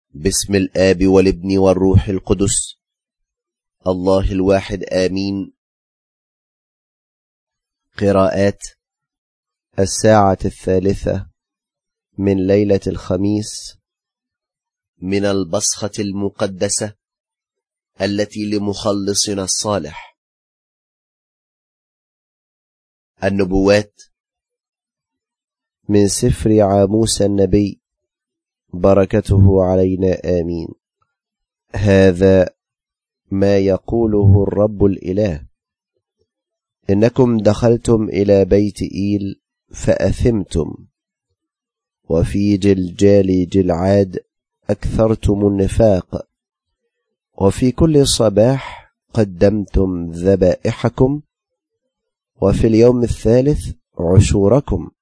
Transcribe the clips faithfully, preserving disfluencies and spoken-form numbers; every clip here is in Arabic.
بسم الآب والابن والروح القدس الله الواحد آمين. قراءات الساعة الثالثة من ليلة الخميس من البصخة المقدسة التي لمخلصنا الصالح. النبوات من سفر عاموس النبي، بركته علينا آمين. هذا ما يقوله الرب الإله: إنكم دخلتم إلى بيت إيل فأثمتم، وفي جلجال جلعاد أكثرتم النفاق، وفي كل صباح قدمتم ذبائحكم، وفي اليوم الثالث عشوركم،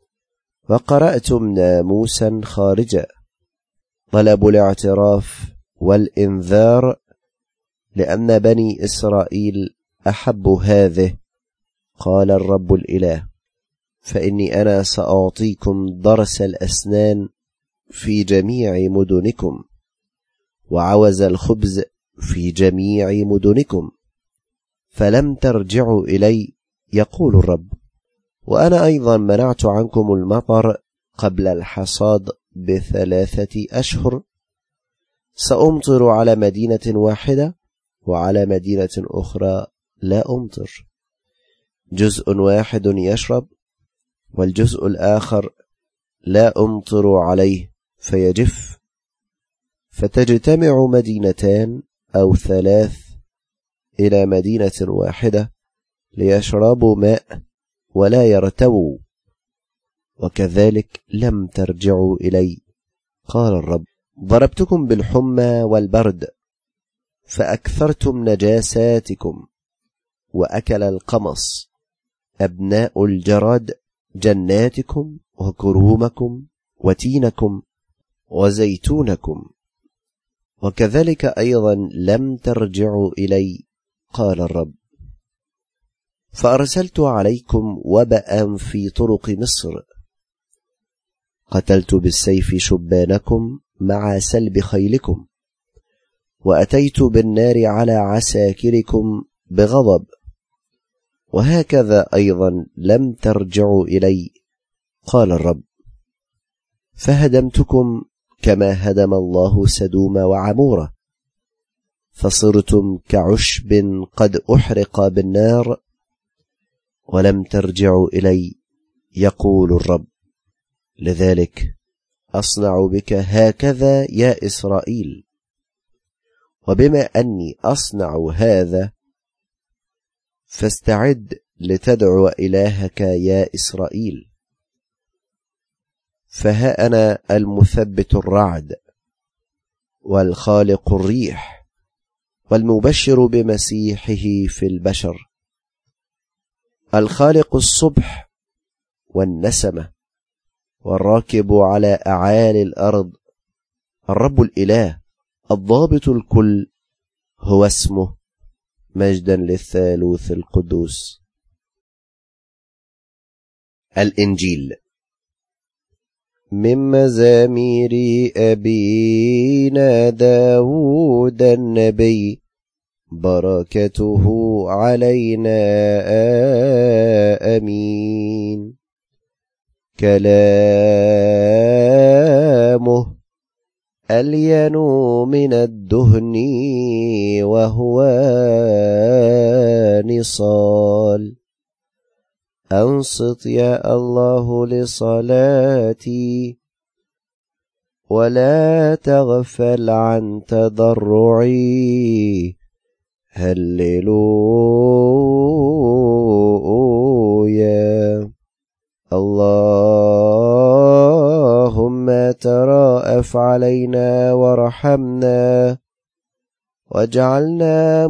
وقرأتم ناموسا خارجا، طلبوا الاعتراف والإنذار، لأن بني إسرائيل أحبوا هذه، قال الرب الإله: فإني أنا سأعطيكم ضرس الأسنان في جميع مدنكم، وعوز الخبز في جميع مدنكم، فلم ترجعوا إلي، يقول الرب. وأنا أيضا منعت عنكم المطر قبل الحصاد بثلاثة أشهر، سأمطر على مدينة واحدة، وعلى مدينة أخرى لا أمطر. جزء واحد يشرب، والجزء الآخر لا أمطر عليه فيجف. فتجتمع مدينتان أو ثلاث إلى مدينة واحدة ليشربوا ماء ولا يرتووا، وكذلك لم ترجعوا إلي، قال الرب. ضربتكم بالحمى والبرد، فأكثرتم نجاساتكم، وأكل القمص أبناء الجراد جناتكم وكرومكم وتينكم وزيتونكم، وكذلك أيضا لم ترجعوا إلي، قال الرب. فأرسلت عليكم وباء في طرق مصر، قتلت بالسيف شبانكم مع سلب خيلكم، وأتيت بالنار على عساكركم بغضب، وهكذا أيضا لم ترجعوا إلي، قال الرب. فهدمتكم كما هدم الله سدوم وعمورة، فصرتم كعشب قد أحرق بالنار، ولم ترجعوا إلي، يقول الرب. لذلك أصنع بك هكذا يا إسرائيل. وبما أني أصنع هذا، فاستعد لتدعو إلهك يا إسرائيل. فها أنا المثبت الرعد، والخالق الريح، والمبشر بمسيحه في البشر، الخالق الصبح والنسمة، والراكب على أعالي الأرض، الرب الإله الضابط الكل، هو اسمه، مجدا للثالوث القدوس. الإنجيل من مزامير أبينا داود النبي، بركته علينا آمين. كلامه ألين من الدهن، وهو نصال. أنصت يا الله لصلاتي، ولا تغفل عن تضرعي. هللويا. اللهم تراءف علينا وارحمنا، واجعلنا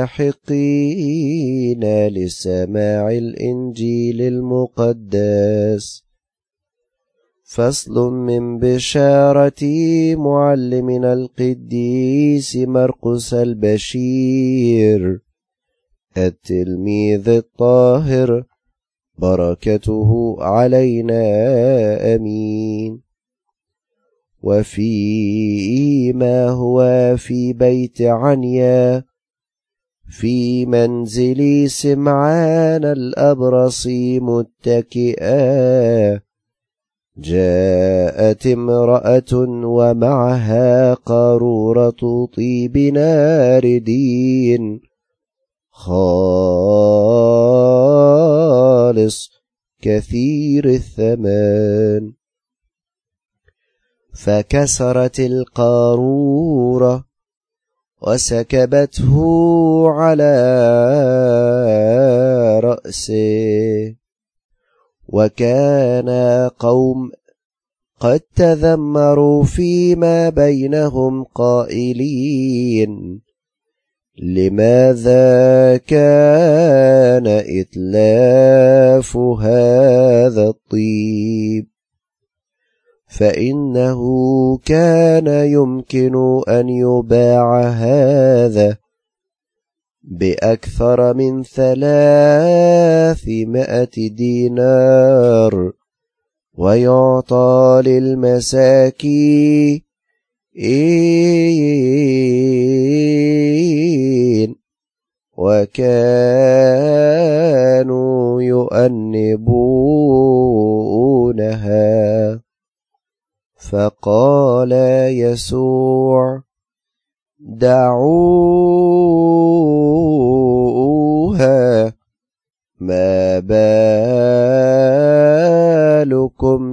مستحقين لسماع الإنجيل المقدس. فصل من بشارة معلمنا القديس مرقس البشير، التلميذ الطاهر، بركته علينا آمين. وفيما هو في بيت عنيا في منزل سمعان الأبرص متكئا، جاءت امرأة ومعها قارورة طيب ناردين خالص كثير الثمن، فكسرت القارورة وسكبته على رأسه. وكان قوم قد تذمروا فيما بينهم قائلين: لماذا كان إتلاف هذا الطيب؟ فإنه كان يمكن أن يباع هذا بأكثر من ثلاثمائة دينار ويعطى للمساكين، وكانوا يؤنبونها. فقال يسوع: دعوها، ما بالكم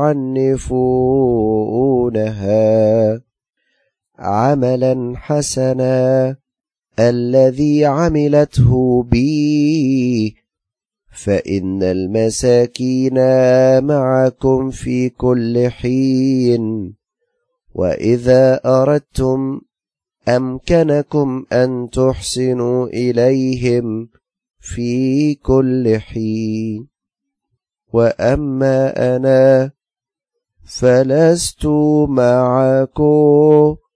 تعنفونها؟ عملا حسنا الذي عملته بي، فإن المساكين معكم في كل حين، وإذا أردتم أمكنكم أن تحسنوا إليهم في كل حين. وأما أنا فلست معكم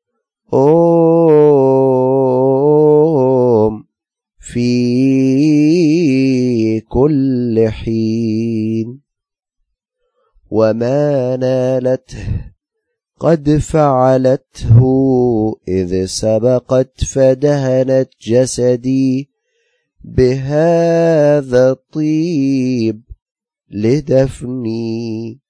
في كل حين. وما نالته قد فعلته إذ سبقت فدهنت جسدي بهذا الطيب لدفني.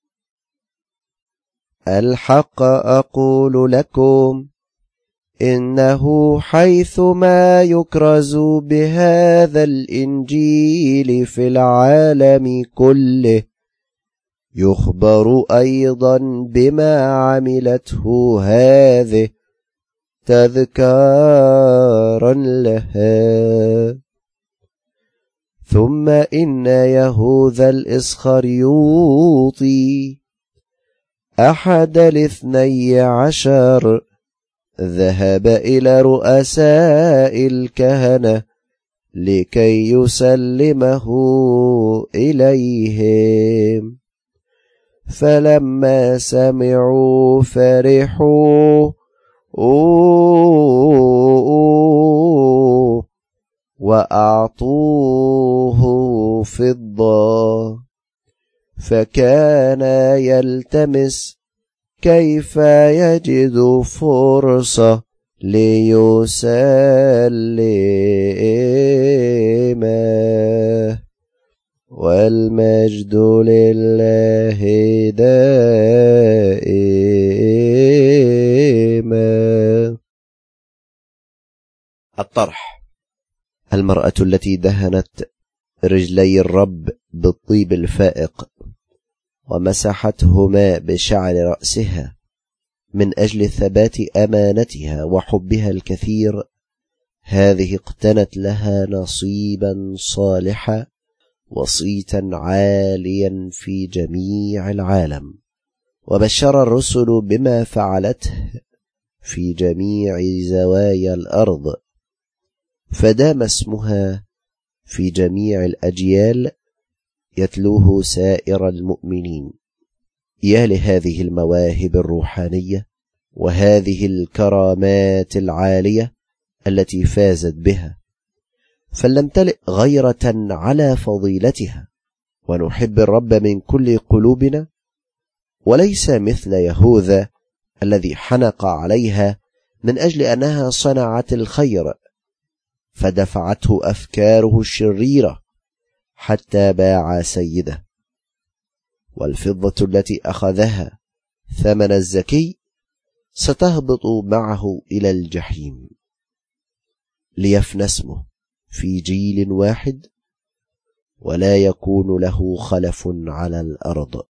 الحق أقول لكم إنه حيثما يكرز بهذا الإنجيل في العالم كله يخبر أيضا بما عملته هذه تذكارا لها. ثم إن يهوذا الإسخريوطي أحد الاثني عشر ذهب إلى رؤساء الكهنة لكي يسلمه إليهم، فلما سمعوا فرحوا وأعطوه فضة، فكان يلتمس كيف يجد فرصة ليسلمه. والمجد لله دائما. الطرح: المرأة التي دهنت رجلي الرب بالطيب الفائق ومسحتهما بشعر رأسها من أجل ثبات أمانتها وحبها الكثير، هذه اقتنت لها نصيبا صالحا وصيتا عاليا في جميع العالم. وبشر الرسل بما فعلته في جميع زوايا الأرض، فدام اسمها في جميع الأجيال يتلوه سائر المؤمنين. يا لهذه المواهب الروحانية وهذه الكرامات العالية التي فازت بها، فلنمتلئ غيرة على فضيلتها ونحب الرب من كل قلوبنا، وليس مثل يهوذا الذي حنق عليها من أجل أنها صنعت الخير، فدفعته أفكاره الشريرة حتى باع سيده. والفضة التي أخذها ثمن الزكي ستهبط معه إلى الجحيم، ليفنى اسمه في جيل واحد ولا يكون له خلف على الأرض.